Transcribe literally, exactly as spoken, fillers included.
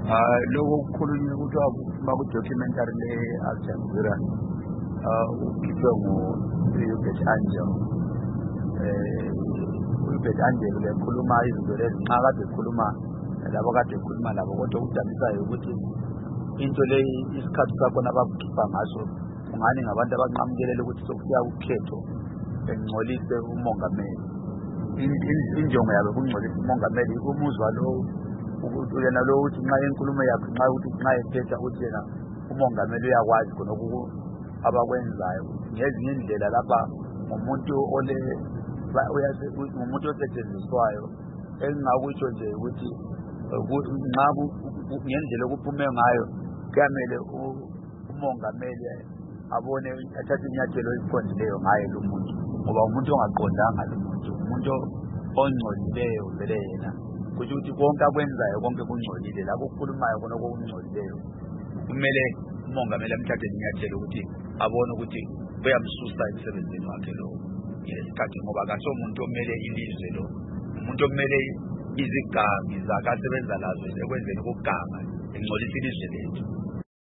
Ah, loko kukhulunywa ukuthi baku-documentary le-Al Jazeera ukhiphe ngu-Hubert Angel. uHubert Angel ukhuluma izinto lezi nxa kade ekhuluma labo kade ekhuluma labo, kodwa okujamisayo ukuthi into leyi isikhathi sakhona abakukhipha ngaso kungani ngabantu abanqamukelela ukuthi sokufika ukhetho engcolise umongameli. Injongo yabo kungcolisa umongameli, umuzwa lo ukuthi yena lo uthi nxa inkulumo yakhe nxa ukuthi nxa ethetha uthi yena umongameli uyakwazi khona abakwenzayo ngezinye indlela lapha ngumuntu ole umuntu osetshenziswayo. Engingakutsho nje ukuthi nxa ngendlela okuphume ngayo kuyamele umongameli abone athathe inyathelo eliqondileyo ngaye lo muntu, ngoba umuntu ongaqondanga lo muntu, umuntu ongcolileyo vele yena. Kusho ukuthi konke akwenzayo konke kungcolile, lapho okukhulumayo khona okungcolileyo kumele umongameli amthathe inyathelo ukuthi abone ukuthi kuyamsusa emsebenzini wakhe lo ngesikhathi, ngoba akasomuntu omele ilizwe lo, umuntu omele izigangi zakhe asebenza lazo ekwenzeni ukuganga engcolisa ilizwe lethu.